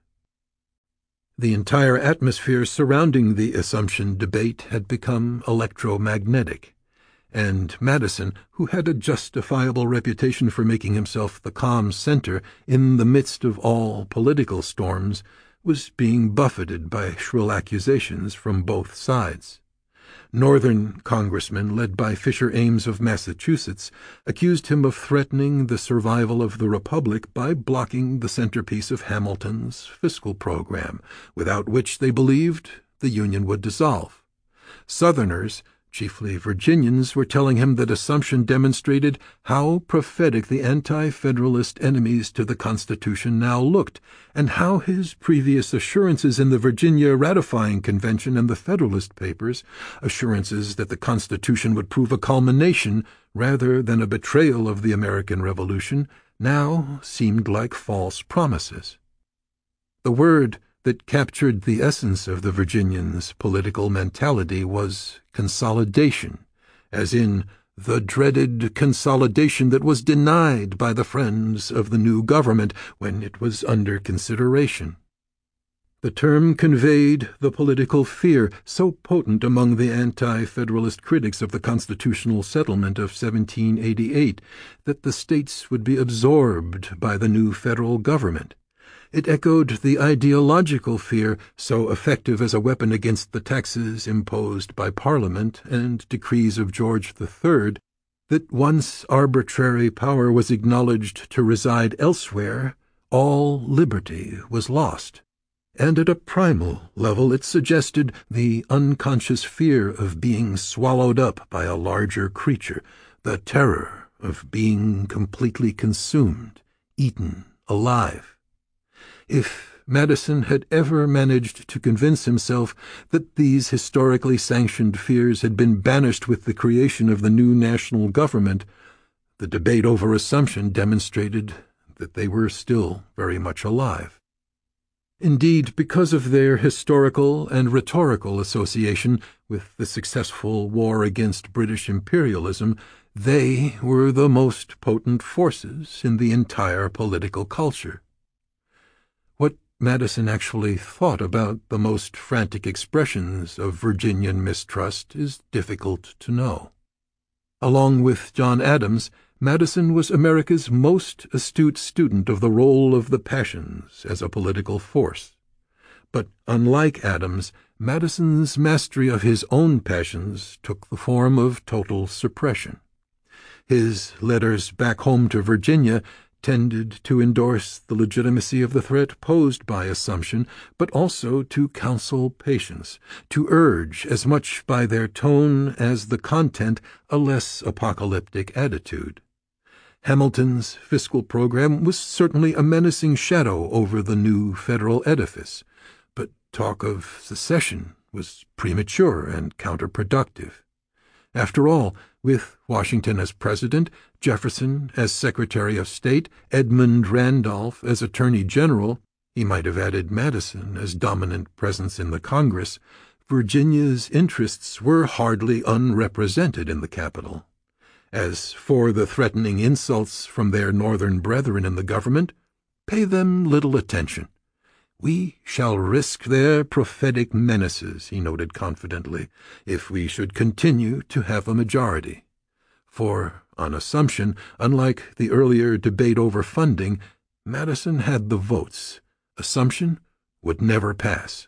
The entire atmosphere surrounding the assumption debate had become electromagnetic, and Madison, who had a justifiable reputation for making himself the calm center in the midst of all political storms, was being buffeted by shrill accusations from both sides. Northern congressmen, led by Fisher Ames of Massachusetts, accused him of threatening the survival of the Republic by blocking the centerpiece of Hamilton's fiscal program, without which, they believed, the Union would dissolve. Southerners, chiefly Virginians, were telling him that Assumption demonstrated how prophetic the anti-Federalist enemies to the Constitution now looked, and how his previous assurances in the Virginia Ratifying Convention and the Federalist Papers, assurances that the Constitution would prove a culmination rather than a betrayal of the American Revolution, now seemed like false promises. The word that captured the essence of the Virginians' political mentality was consolidation, as in the dreaded consolidation that was denied by the friends of the new government when it was under consideration. The term conveyed the political fear so potent among the anti-Federalist critics of the constitutional settlement of 1788 that the states would be absorbed by the new federal government. It echoed the ideological fear, so effective as a weapon against the taxes imposed by Parliament and decrees of George III, that once arbitrary power was acknowledged to reside elsewhere, all liberty was lost. And at a primal level it suggested the unconscious fear of being swallowed up by a larger creature, the terror of being completely consumed, eaten alive. If Madison had ever managed to convince himself that these historically sanctioned fears had been banished with the creation of the new national government, the debate over Assumption demonstrated that they were still very much alive. Indeed, because of their historical and rhetorical association with the successful war against British imperialism, they were the most potent forces in the entire political culture. What Madison actually thought about the most frantic expressions of Virginian mistrust is difficult to know. Along with John Adams, Madison was America's most astute student of the role of the passions as a political force. But unlike Adams, Madison's mastery of his own passions took the form of total suppression. His letters back home to Virginia tended to endorse the legitimacy of the threat posed by Assumption, but also to counsel patience, to urge, as much by their tone as the content, a less apocalyptic attitude. Hamilton's fiscal program was certainly a menacing shadow over the new federal edifice, but talk of secession was premature and counterproductive. After all, with Washington as president, Jefferson as Secretary of State, Edmund Randolph as Attorney General, he might have added Madison as dominant presence in the Congress, Virginia's interests were hardly unrepresented in the capital. As for the threatening insults from their northern brethren in the government, pay them little attention. We shall risk their prophetic menaces, he noted confidently, if we should continue to have a majority. For, on Assumption, unlike the earlier debate over funding, Madison had the votes. Assumption would never pass.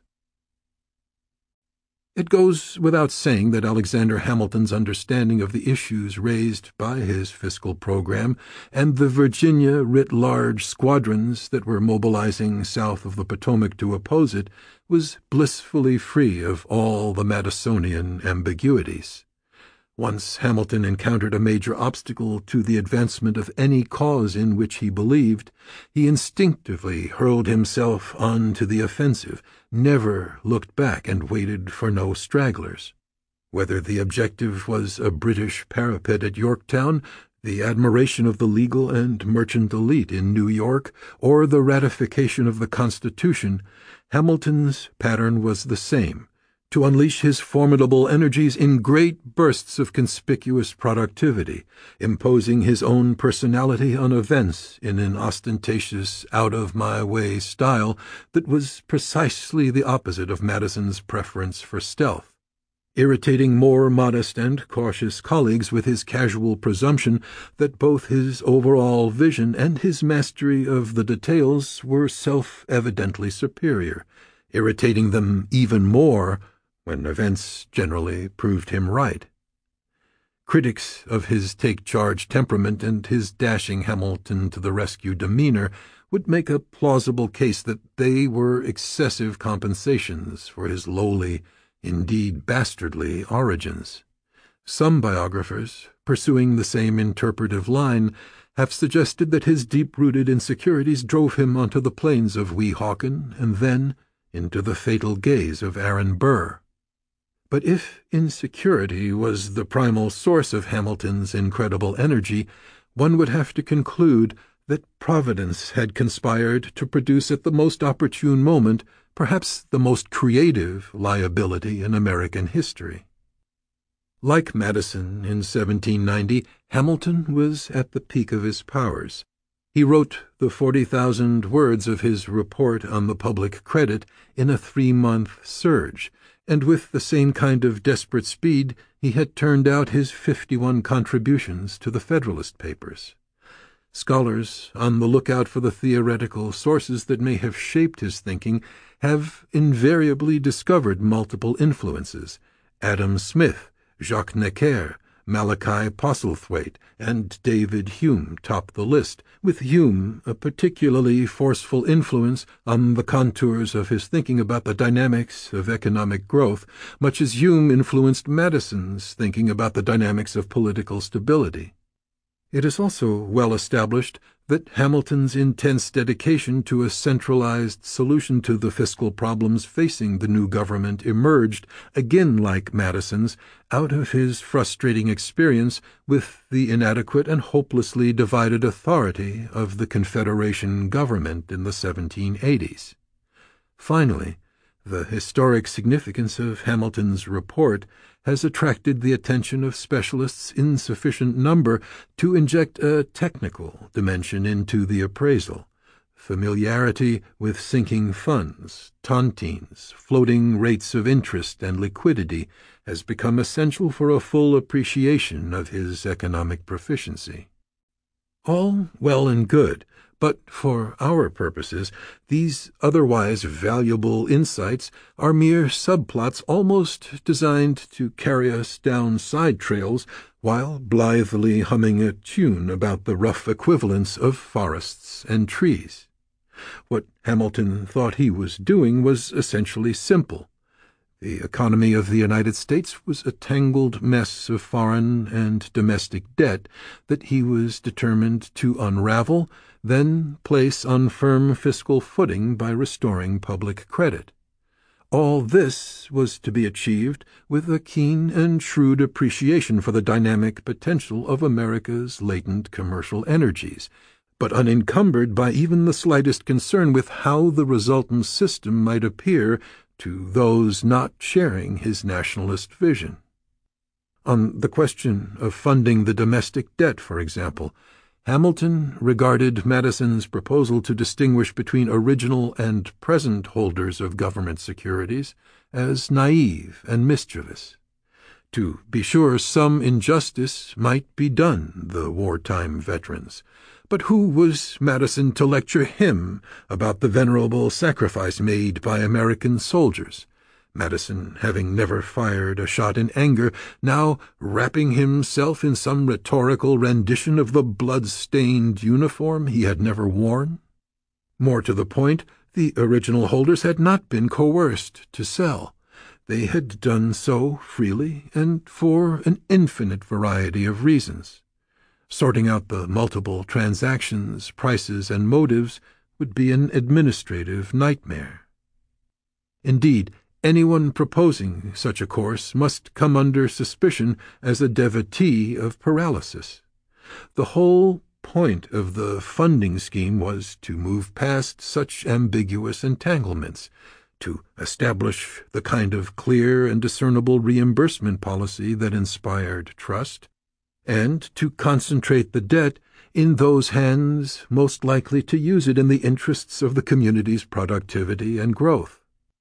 It goes without saying that Alexander Hamilton's understanding of the issues raised by his fiscal program and the Virginia writ large squadrons that were mobilizing south of the Potomac to oppose it was blissfully free of all the Madisonian ambiguities. Once Hamilton encountered a major obstacle to the advancement of any cause in which he believed, he instinctively hurled himself on to the offensive, never looked back, and waited for no stragglers. Whether the objective was a British parapet at Yorktown, the admiration of the legal and merchant elite in New York, or the ratification of the Constitution, Hamilton's pattern was the same: to unleash his formidable energies in great bursts of conspicuous productivity, imposing his own personality on events in an ostentatious, out-of-my-way style that was precisely the opposite of Madison's preference for stealth, irritating more modest and cautious colleagues with his casual presumption that both his overall vision and his mastery of the details were self-evidently superior, irritating them even more when events generally proved him right. Critics of his take-charge temperament and his dashing Hamilton-to-the-rescue demeanor would make a plausible case that they were excessive compensations for his lowly, indeed bastardly, origins. Some biographers, pursuing the same interpretive line, have suggested that his deep-rooted insecurities drove him onto the plains of Weehawken and then into the fatal gaze of Aaron Burr. But if insecurity was the primal source of Hamilton's incredible energy, one would have to conclude that Providence had conspired to produce at the most opportune moment perhaps the most creative liability in American history. Like Madison in 1790, Hamilton was at the peak of his powers. He wrote the 40,000 words of his report on the public credit in a 3-month surge, and with the same kind of desperate speed he had turned out his 51 contributions to the Federalist Papers. Scholars, on the lookout for the theoretical sources that may have shaped his thinking, have invariably discovered multiple influences. Adam Smith, Jacques Necker, Malachi Postlethwaite, and David Hume top the list, with Hume a particularly forceful influence on the contours of his thinking about the dynamics of economic growth, much as Hume influenced Madison's thinking about the dynamics of political stability. It is also well established that Hamilton's intense dedication to a centralized solution to the fiscal problems facing the new government emerged, again like Madison's, out of his frustrating experience with the inadequate and hopelessly divided authority of the Confederation government in the 1780s. Finally, the historic significance of Hamilton's report has attracted the attention of specialists in sufficient number to inject a technical dimension into the appraisal. Familiarity with sinking funds, tontines, floating rates of interest and liquidity has become essential for a full appreciation of his economic proficiency. All well and good, but for our purposes, these otherwise valuable insights are mere subplots almost designed to carry us down side trails while blithely humming a tune about the rough equivalents of forests and trees. What Hamilton thought he was doing was essentially simple. The economy of the United States was a tangled mess of foreign and domestic debt that he was determined to unravel, then place on firm fiscal footing by restoring public credit. All this was to be achieved with a keen and shrewd appreciation for the dynamic potential of America's latent commercial energies, but unencumbered by even the slightest concern with how the resultant system might appear to those not sharing his nationalist vision. On the question of funding the domestic debt, for example, Hamilton regarded Madison's proposal to distinguish between original and present holders of government securities as naive and mischievous. To be sure, some injustice might be done the wartime veterans, but who was Madison to lecture him about the venerable sacrifice made by American soldiers? Madison, having never fired a shot in anger, now wrapping himself in some rhetorical rendition of the blood-stained uniform he had never worn? More to the point, the original holders had not been coerced to sell. They had done so freely and for an infinite variety of reasons. Sorting out the multiple transactions, prices, and motives would be an administrative nightmare. Indeed, anyone proposing such a course must come under suspicion as a devotee of paralysis. The whole point of the funding scheme was to move past such ambiguous entanglements, to establish the kind of clear and discernible reimbursement policy that inspired trust, and to concentrate the debt in those hands most likely to use it in the interests of the community's productivity and growth.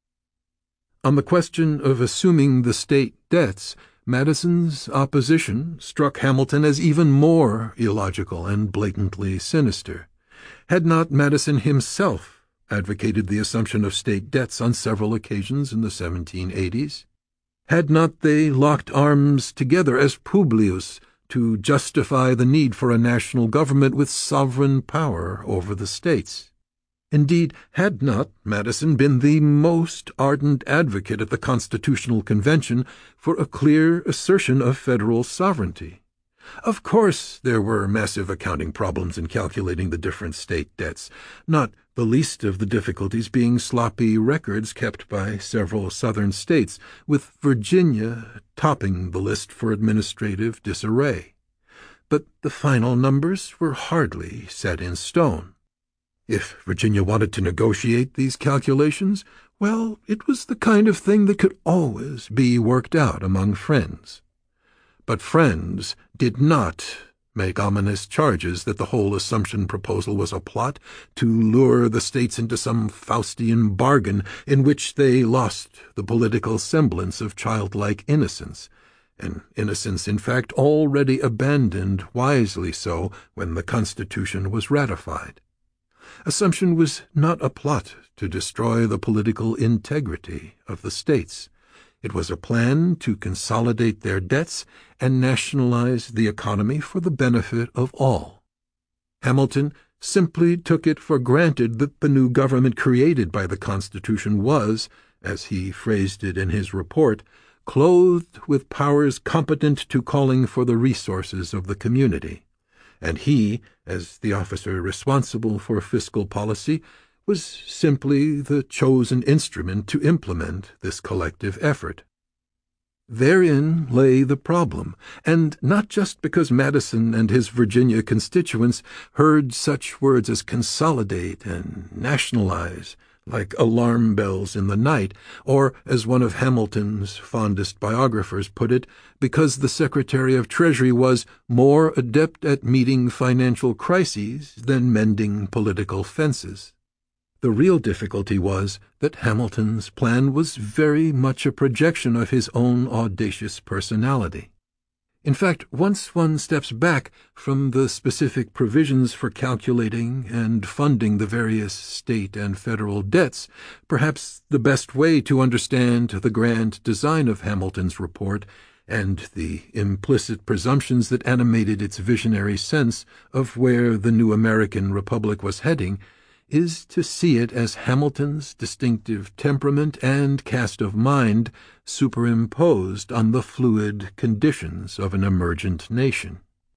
On the question of assuming the state debts, Madison's opposition struck Hamilton as even more illogical and blatantly sinister. Had not Madison himself advocated the assumption of state debts on several occasions in the 1780s? Had not they locked arms together as Publius to justify the need for a national government with sovereign power over the states? Indeed, had not Madison been the most ardent advocate at the Constitutional Convention for a clear assertion of federal sovereignty? Of course there were massive accounting problems in calculating the different state debts, not the least of the difficulties being sloppy records kept by several southern states, with Virginia topping the list for administrative disarray. But the final numbers were hardly set in stone. If Virginia wanted to negotiate these calculations, well, it was the kind of thing that could always be worked out among friends. But friends did not make ominous charges that the whole Assumption proposal was a plot to lure the states into some Faustian bargain in which they lost the political semblance of childlike innocence, an innocence, in fact, already abandoned, wisely so, when the Constitution was ratified. Assumption was not a plot to destroy the political integrity of the states. It was a plan to consolidate their debts and nationalize the economy for the benefit of all. Hamilton simply took it for granted that the new government created by the Constitution was, as he phrased it in his report, clothed with powers competent to calling for the resources of the community, and he, as the officer responsible for fiscal policy, was simply the chosen instrument to implement this collective effort. Therein lay the problem, and not just because Madison and his Virginia constituents heard such words as consolidate and nationalize like alarm bells in the night, or, as one of Hamilton's fondest biographers put it, because the Secretary of Treasury was more adept at meeting financial crises than mending political fences. The real difficulty was that Hamilton's plan was very much a projection of his own audacious personality. In fact, once one steps back from the specific provisions for calculating and funding the various state and federal debts, perhaps the best way to understand the grand design of Hamilton's report and the implicit presumptions that animated its visionary sense of where the new American Republic was heading is to see it as Hamilton's distinctive temperament and cast of mind superimposed on the fluid conditions of an emergent nation.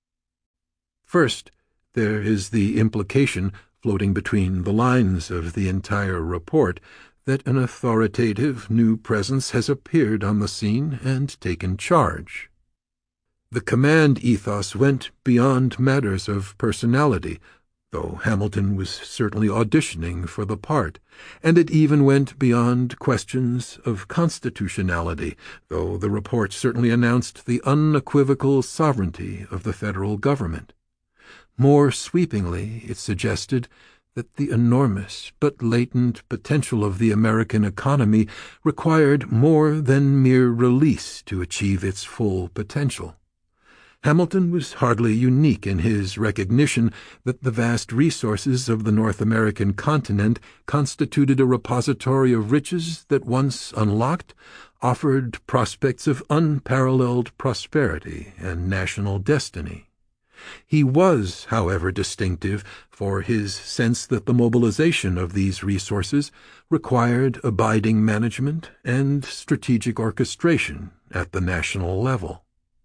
First, there is the implication floating between the lines of the entire report that an authoritative new presence has appeared on the scene and taken charge. The command ethos went beyond matters of personality, though Hamilton was certainly auditioning for the part, and it even went beyond questions of constitutionality, though the report certainly announced the unequivocal sovereignty of the federal government. More sweepingly, it suggested that the enormous but latent potential of the American economy required more than mere release to achieve its full potential. Hamilton was hardly unique in his recognition that the vast resources of the North American continent constituted a repository of riches that, once unlocked, offered prospects of unparalleled prosperity and national destiny. He was, however, distinctive for his sense that the mobilization of these resources required abiding management and strategic orchestration at the national level.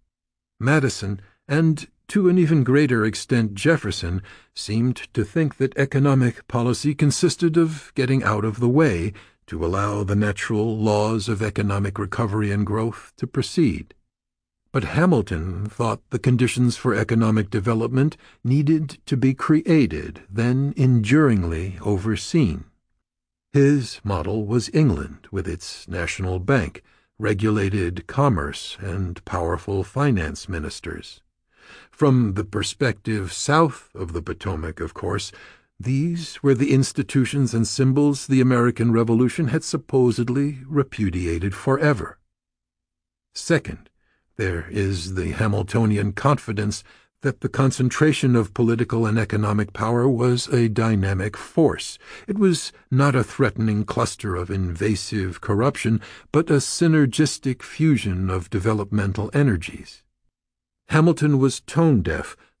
Madison, and to an even greater extent Jefferson, seemed to think that economic policy consisted of getting out of the way to allow the natural laws of economic recovery and growth to proceed. But Hamilton thought the conditions for economic development needed to be created, then enduringly overseen. His model was England, with its national bank, regulated commerce, and powerful finance ministers. From the perspective south of the Potomac, of course, these were the institutions and symbols the American Revolution had supposedly repudiated forever. Second, there is the Hamiltonian confidence that the concentration of political and economic power was a dynamic force. It was not a threatening cluster of invasive corruption, but a synergistic fusion of developmental energies. Hamilton was tone-deaf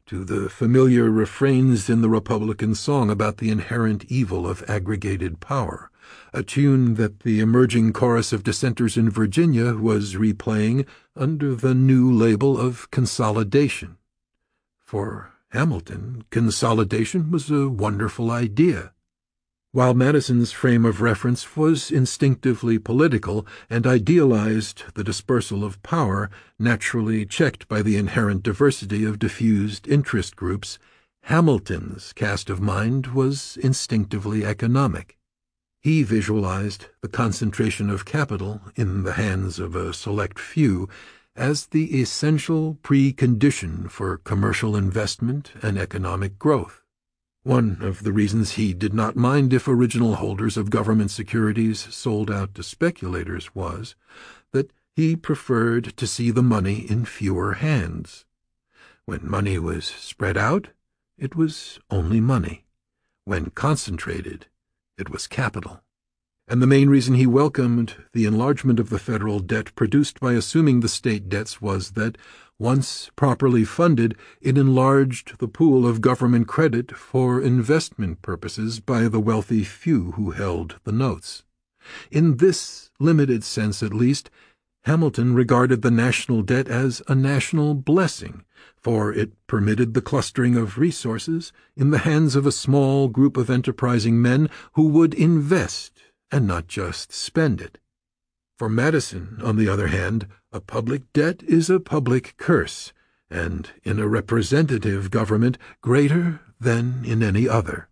to the familiar refrains in the Republican song about the inherent evil of aggregated power, a tune that the emerging chorus of dissenters in Virginia was replaying under the new label of consolidation. For Hamilton, consolidation was a wonderful idea. While Madison's frame of reference was instinctively political and idealized the dispersal of power, naturally checked by the inherent diversity of diffused interest groups, Hamilton's cast of mind was instinctively economic. He visualized the concentration of capital in the hands of a select few as the essential precondition for commercial investment and economic growth. One of the reasons he did not mind if original holders of government securities sold out to speculators was that he preferred to see the money in fewer hands. When money was spread out, it was only money. When concentrated, it was capital. And the main reason he welcomed the enlargement of the federal debt produced by assuming the state debts was that, once properly funded, it enlarged the pool of government credit for investment purposes by the wealthy few who held the notes. In this limited sense, at least, Hamilton regarded the national debt as a national blessing, for it permitted the clustering of resources in the hands of a small group of enterprising men who would invest and not just spend it. For Madison, on the other hand, a public debt is a public curse, and in a representative government greater than in any other.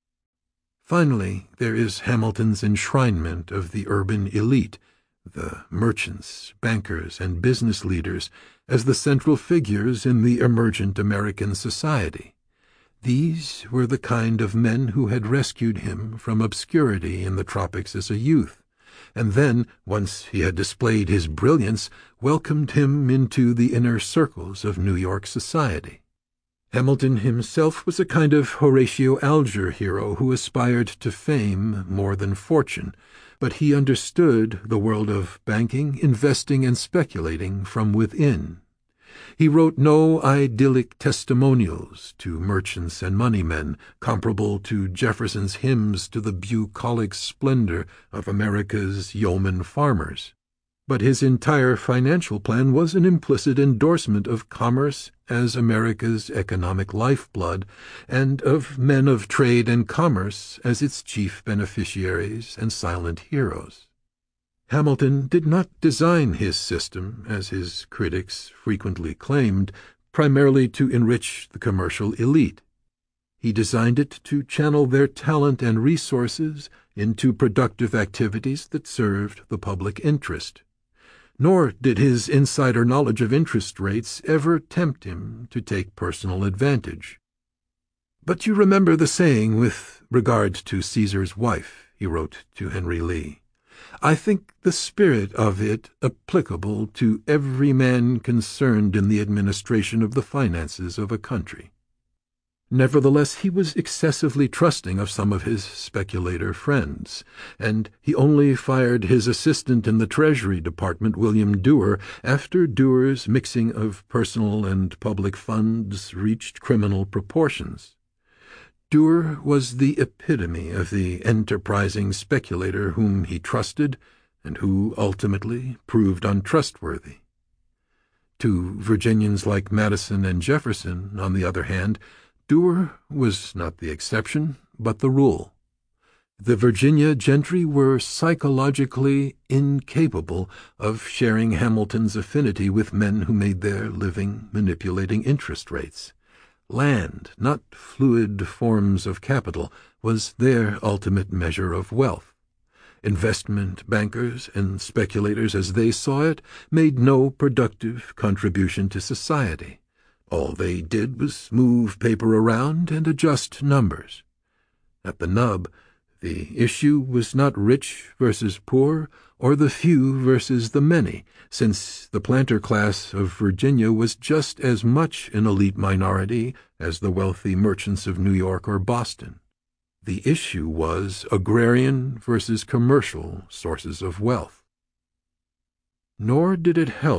Finally, there is Hamilton's enshrinement of the urban elite, the merchants, bankers, and business leaders, as the central figures in the emergent American society. These were the kind of men who had rescued him from obscurity in the tropics as a youth, and then, once he had displayed his brilliance, welcomed him into the inner circles of New York society. Hamilton himself was a kind of Horatio Alger hero who aspired to fame more than fortune, but he understood the world of banking, investing, and speculating from within. He wrote no idyllic testimonials to merchants and moneymen comparable to Jefferson's hymns to the bucolic splendor of America's yeoman farmers. But his entire financial plan was an implicit endorsement of commerce as America's economic lifeblood, and of men of trade and commerce as its chief beneficiaries and silent heroes. Hamilton did not design his system, as his critics frequently claimed, primarily to enrich the commercial elite. He designed it to channel their talent and resources into productive activities that served the public interest. Nor did his insider knowledge of interest rates ever tempt him to take personal advantage. "But you remember the saying with regard to Caesar's wife," he wrote to Henry Lee. "I think the spirit of it applicable to every man concerned in the administration of the finances of a country." Nevertheless, he was excessively trusting of some of his speculator friends, and he only fired his assistant in the Treasury Department, William Duer, after Duer's mixing of personal and public funds reached criminal proportions. Duer was the epitome of the enterprising speculator whom he trusted and who ultimately proved untrustworthy. To Virginians like Madison and Jefferson, on the other hand, Duer was not the exception, but the rule. The Virginia gentry were psychologically incapable of sharing Hamilton's affinity with men who made their living manipulating interest rates. Land, not fluid forms of capital, was their ultimate measure of wealth. Investment bankers and speculators, as they saw it, made no productive contribution to society. All they did was move paper around and adjust numbers. At the nub, the issue was not rich versus poor, or the few versus the many, since the planter class of Virginia was just as much an elite minority as the wealthy merchants of New York or Boston. The issue was agrarian versus commercial sources of wealth. Nor did it help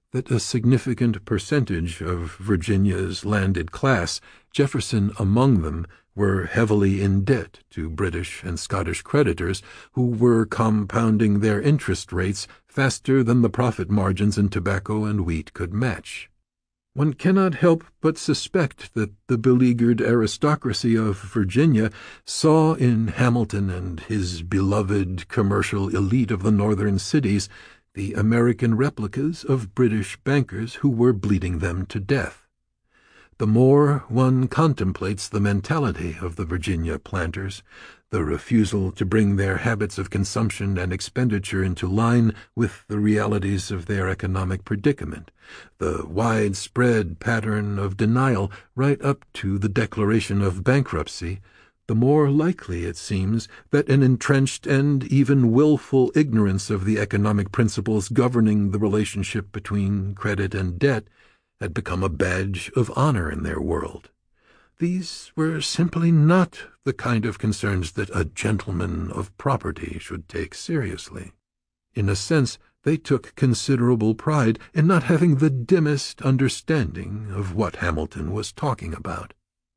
that a significant percentage of Virginia's landed class, Jefferson among them, were heavily in debt to British and Scottish creditors who were compounding their interest rates faster than the profit margins in tobacco and wheat could match. One cannot help but suspect that the beleaguered aristocracy of Virginia saw in Hamilton and his beloved commercial elite of the northern cities the American replicas of British bankers who were bleeding them to death. The more one contemplates the mentality of the Virginia planters, the refusal to bring their habits of consumption and expenditure into line with the realities of their economic predicament, the widespread pattern of denial right up to the declaration of bankruptcy, the more likely it seems that an entrenched and even willful ignorance of the economic principles governing the relationship between credit and debt had become a badge of honor in their world. These were simply not the kind of concerns that a gentleman of property should take seriously. In a sense, they took considerable pride in not having the dimmest understanding of what Hamilton was talking about.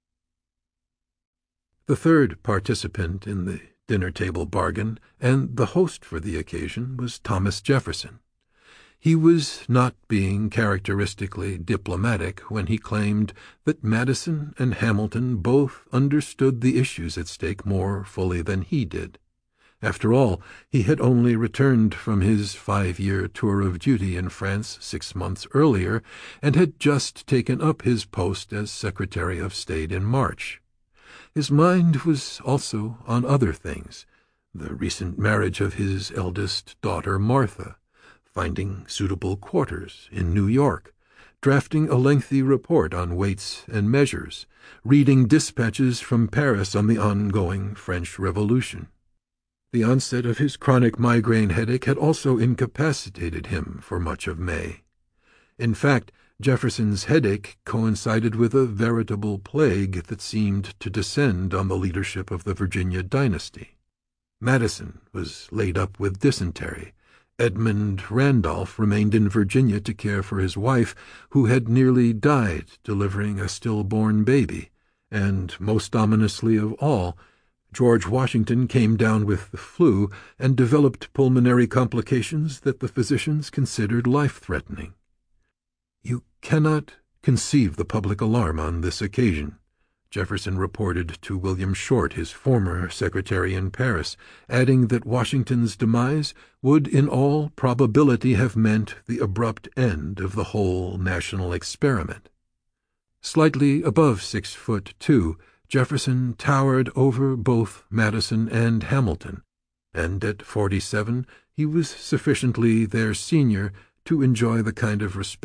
The third participant in the dinner-table bargain, and the host for the occasion, was Thomas Jefferson. He was not being characteristically diplomatic when he claimed that Madison and Hamilton both understood the issues at stake more fully than he did. After all, he had only returned from his 5-year tour of duty in France 6 months earlier, and had just taken up his post as Secretary of State in March. His mind was also on other things, the recent marriage of his eldest daughter Martha, finding suitable quarters in New York, drafting a lengthy report on weights and measures, reading dispatches from Paris on the ongoing French Revolution. The onset of his chronic migraine headache had also incapacitated him for much of May. In fact, Jefferson's headache coincided with a veritable plague that seemed to descend on the leadership of the Virginia dynasty. Madison was laid up with dysentery. Edmund Randolph remained in Virginia to care for his wife, who had nearly died delivering a stillborn baby, and, most ominously of all, George Washington came down with the flu and developed pulmonary complications that the physicians considered life-threatening. "You cannot conceive the public alarm on this occasion," Jefferson reported to William Short, his former secretary in Paris, adding that Washington's demise would in all probability have meant the abrupt end of the whole national experiment. Slightly above 6'2", Jefferson towered over both Madison and Hamilton, and at 47 he was sufficiently their senior to enjoy the kind of respect